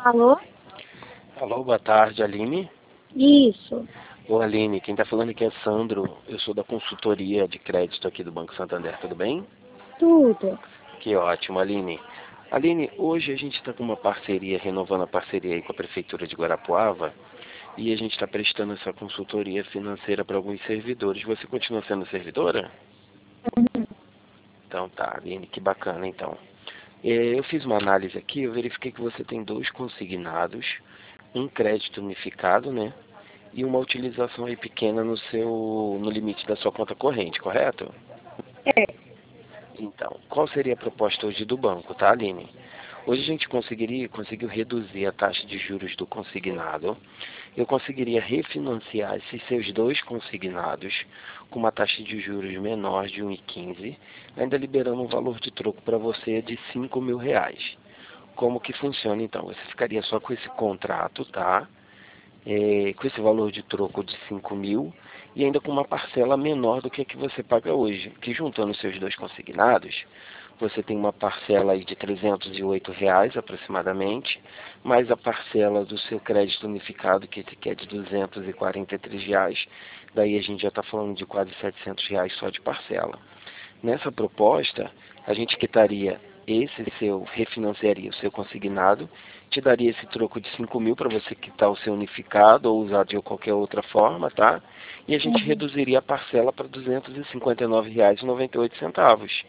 Alô? Alô, boa tarde, Aline. Isso. Ô, Aline, quem tá falando aqui é Sandro. Eu sou da consultoria de crédito aqui do Banco Santander, tudo bem? Tudo. Que ótimo, Aline. Aline, hoje a gente está com uma parceria, renovando a parceria aí com a Prefeitura de Guarapuava, e a gente está prestando essa consultoria financeira para alguns servidores. Você continua sendo servidora? Então tá, Aline, que bacana então. Eu fiz uma análise aqui, eu verifiquei que você tem 2 consignados, um crédito unificado, né? E uma utilização aí pequena no limite da sua conta corrente, correto? É. Então, qual seria a proposta hoje do banco, tá, Aline? Hoje a gente conseguiu reduzir a taxa de juros do consignado. Eu conseguiria refinanciar esses seus 2 consignados com uma taxa de juros menor de 1,15, ainda liberando um valor de troco para você de R$ 5.000. Como que funciona então? Você ficaria só com esse contrato, tá? Com esse valor de troco de 5.000 e ainda com uma parcela menor do que a que você paga hoje. Que juntando os seus 2 consignados, você tem uma parcela aí de R$ 308 aproximadamente, mais a parcela do seu crédito unificado, que é de R$ 243. Daí a gente já está falando de quase R$ 700 só de parcela. Nessa proposta, a gente quitaria refinanciaria o seu consignado, te daria esse troco de 5.000 para você quitar o seu unificado ou usar de qualquer outra forma, tá? E a gente Uhum. reduziria a parcela para R$ 259,98.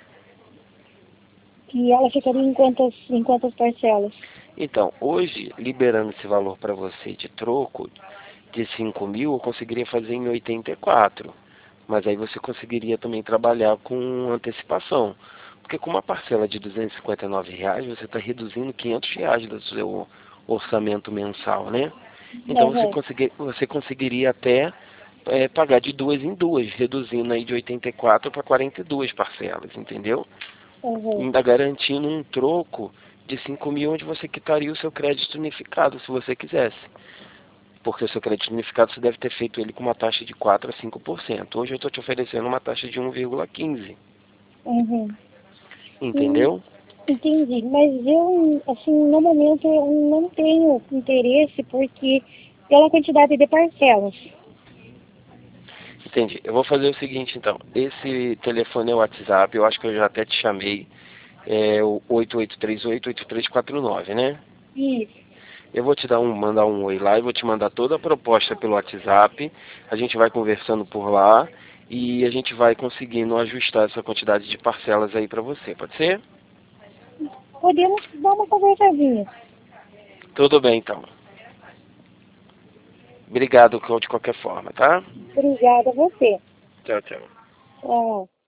E ela ficaria em quantas parcelas? Então, hoje, liberando esse valor para você de troco de 5.000, eu conseguiria fazer em 84. Mas aí você conseguiria também trabalhar com antecipação. Porque com uma parcela de R$ 259, você está reduzindo R$ 500 do seu orçamento mensal, né? Então Uhum. você conseguiria até pagar de 2 em 2, reduzindo aí de 84 para 42 parcelas, entendeu? Uhum. Ainda garantindo um troco de 5.000, onde você quitaria o seu crédito unificado, se você quisesse. Porque o seu crédito unificado você deve ter feito ele com uma taxa de 4 a 5%. Hoje eu estou te oferecendo uma taxa de 1,15%. Uhum. E, Entendeu? entendi. Mas eu, assim, no momento eu não tenho interesse porque pela quantidade de parcelas. Entendi. Eu vou fazer o seguinte então. Esse telefone é o WhatsApp, eu acho que eu já até te chamei. É o 8838-8349, né? Isso. Eu vou mandar um oi lá e vou te mandar toda a proposta pelo WhatsApp. A gente vai conversando por lá e a gente vai conseguindo ajustar essa quantidade de parcelas aí para você. Pode ser? Podemos dar uma conversadinha. Tudo bem então. Obrigado de qualquer forma, tá? Obrigada a você. Tchau, tchau. Tchau.